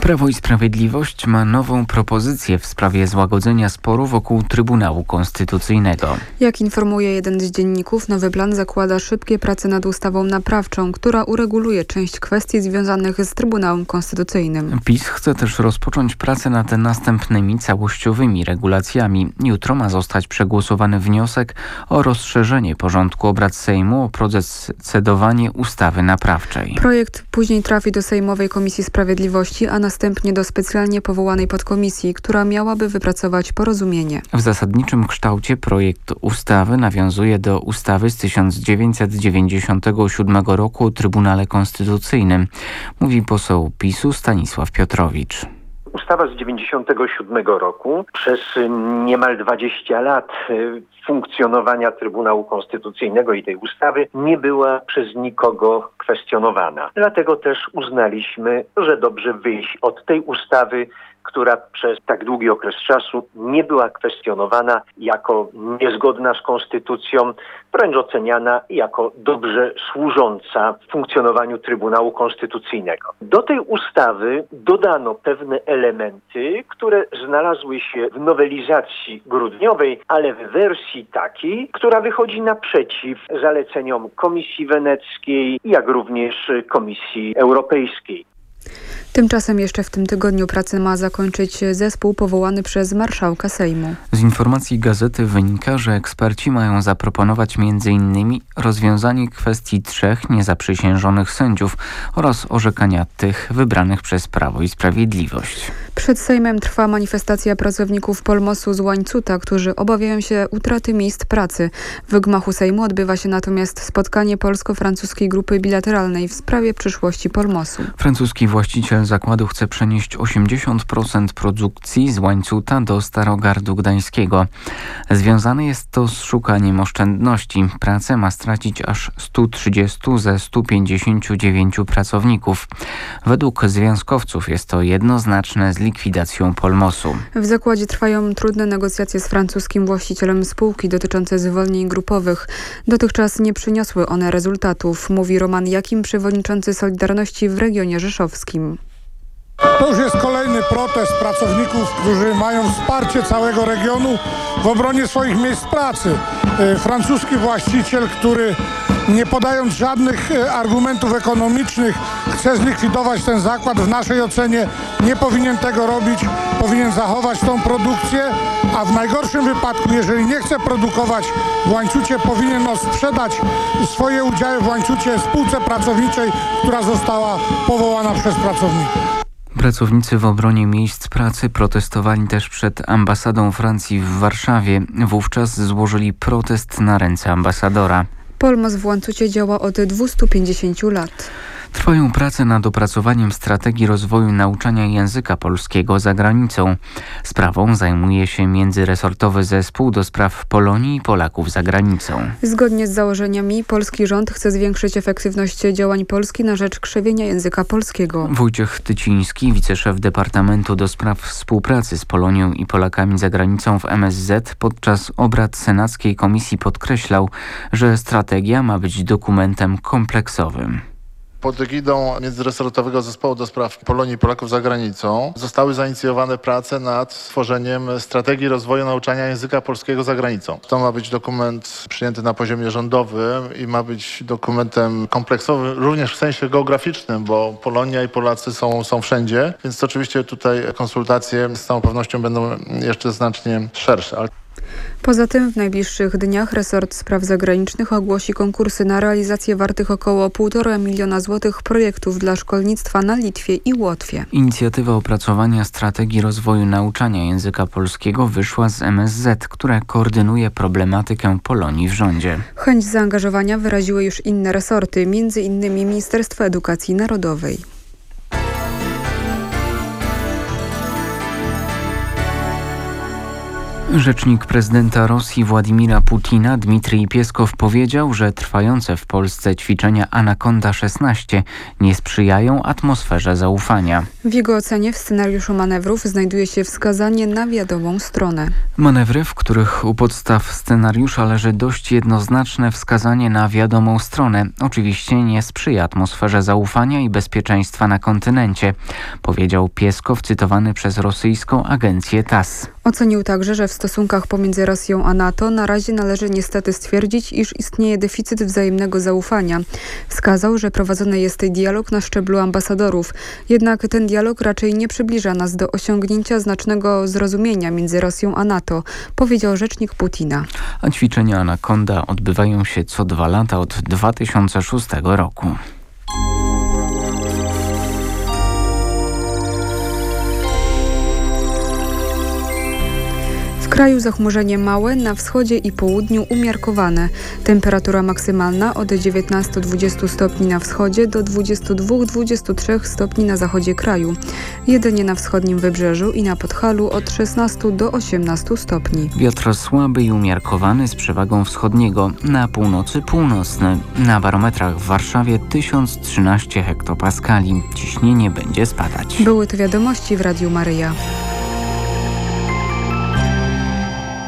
Prawo i Sprawiedliwość ma nową propozycję w sprawie złagodzenia sporu wokół Trybunału Konstytucyjnego. Jak informuje jeden z dzienników, nowy plan zakłada szybkie prace nad ustawą naprawczą, która ureguluje część kwestii związanych z Trybunałem Konstytucyjnym. PiS chce też rozpocząć pracę nad następnymi całościowymi regulacjami. Jutro ma zostać przegłosowany wniosek o rozszerzenie porządku obrad Sejmu o procedowanie ustawy naprawczej. Projekt później trafi do Sejmowej Komisji Sprawiedliwości, a następnie do specjalnie powołanej podkomisji, która miałaby wypracować porozumienie. W zasadniczym kształcie projekt ustawy nawiązuje do ustawy z 1997 roku o Trybunale Konstytucyjnym, mówi poseł PiS-u Stanisław Piotrowicz. Ustawa z 1997 roku przez niemal 20 lat funkcjonowania Trybunału Konstytucyjnego i tej ustawy nie była przez nikogo kwestionowana. Dlatego też uznaliśmy, że dobrze wyjść od tej ustawy, która przez tak długi okres czasu nie była kwestionowana jako niezgodna z konstytucją, wręcz oceniana jako dobrze służąca funkcjonowaniu Trybunału Konstytucyjnego. Do tej ustawy dodano pewne elementy, które znalazły się w nowelizacji grudniowej, ale w wersji takiej, która wychodzi naprzeciw zaleceniom Komisji Weneckiej, jak również Komisji Europejskiej. Tymczasem jeszcze w tym tygodniu pracę ma zakończyć zespół powołany przez marszałka Sejmu. Z informacji gazety wynika, że eksperci mają zaproponować m.in. rozwiązanie kwestii 3 niezaprzysiężonych sędziów oraz orzekania tych wybranych przez Prawo i Sprawiedliwość. Przed Sejmem trwa manifestacja pracowników Polmosu z Łańcuta, którzy obawiają się utraty miejsc pracy. W gmachu Sejmu odbywa się natomiast spotkanie polsko-francuskiej grupy bilateralnej w sprawie przyszłości Polmosu. Francuski właściciel zakładu chce przenieść 80% produkcji z Łańcuta do Starogardu Gdańskiego. Związane jest to z szukaniem oszczędności. Pracę ma stracić aż 130 ze 159 pracowników. Według związkowców jest to jednoznaczne z likwidacją Polmosu. W zakładzie trwają trudne negocjacje z francuskim właścicielem spółki dotyczące zwolnień grupowych. Dotychczas nie przyniosły one rezultatów, mówi Roman Jakim, przewodniczący Solidarności w regionie rzeszowskim. To już jest kolejny protest pracowników, którzy mają wsparcie całego regionu w obronie swoich miejsc pracy. Francuski właściciel, który nie podając żadnych argumentów ekonomicznych chce zlikwidować ten zakład, w naszej ocenie nie powinien tego robić, powinien zachować tą produkcję, a w najgorszym wypadku, jeżeli nie chce produkować w Łańcucie, powinien sprzedać swoje udziały w Łańcucie spółce pracowniczej, która została powołana przez pracowników. Pracownicy w obronie miejsc pracy protestowali też przed ambasadą Francji w Warszawie. Wówczas złożyli protest na ręce ambasadora. Polmos w Łańcucie działa od 250 lat. Trwają prace nad opracowaniem strategii rozwoju nauczania języka polskiego za granicą. Sprawą zajmuje się międzyresortowy zespół do spraw Polonii i Polaków za granicą. Zgodnie z założeniami polski rząd chce zwiększyć efektywność działań Polski na rzecz krzewienia języka polskiego. Wojciech Tyciński, wiceszef Departamentu do spraw współpracy z Polonią i Polakami za granicą w MSZ, podczas obrad Senackiej Komisji podkreślał, że strategia ma być dokumentem kompleksowym. Pod egidą Międzyresortowego Zespołu do spraw Polonii i Polaków za granicą zostały zainicjowane prace nad stworzeniem strategii rozwoju nauczania języka polskiego za granicą. To ma być dokument przyjęty na poziomie rządowym i ma być dokumentem kompleksowym, również w sensie geograficznym, bo Polonia i Polacy są wszędzie, więc oczywiście tutaj konsultacje z całą pewnością będą jeszcze znacznie szersze. Poza tym w najbliższych dniach resort spraw zagranicznych ogłosi konkursy na realizację wartych około 1,5 miliona złotych projektów dla szkolnictwa na Litwie i Łotwie. Inicjatywa opracowania strategii rozwoju nauczania języka polskiego wyszła z MSZ, która koordynuje problematykę Polonii w rządzie. Chęć zaangażowania wyraziły już inne resorty, m.in. Ministerstwo Edukacji Narodowej. Rzecznik prezydenta Rosji Władimira Putina Dmitrij Pieskow powiedział, że trwające w Polsce ćwiczenia Anakonda 16 nie sprzyjają atmosferze zaufania. W jego ocenie w scenariuszu manewrów znajduje się wskazanie na wiadomą stronę. Manewry, w których u podstaw scenariusza leży dość jednoznaczne wskazanie na wiadomą stronę, oczywiście nie sprzyja atmosferze zaufania i bezpieczeństwa na kontynencie, powiedział Pieskow, cytowany przez rosyjską agencję TASS. Ocenił także, że w stosunkach pomiędzy Rosją a NATO na razie należy niestety stwierdzić, iż istnieje deficyt wzajemnego zaufania. Wskazał, że prowadzony jest dialog na szczeblu ambasadorów. Jednak ten dialog raczej nie przybliża nas do osiągnięcia znacznego zrozumienia między Rosją a NATO, powiedział rzecznik Putina. A ćwiczenia Anakonda odbywają się co 2 lata od 2006 roku. W kraju zachmurzenie małe, na wschodzie i południu umiarkowane. Temperatura maksymalna od 19-20 stopni na wschodzie do 22-23 stopni na zachodzie kraju. Jedynie na wschodnim wybrzeżu i na Podhalu od 16 do 18 stopni. Wiatr słaby i umiarkowany z przewagą wschodniego, na północy północny. Na barometrach w Warszawie 1013 hektopaskali. Ciśnienie będzie spadać. Były to wiadomości w Radiu Maryja.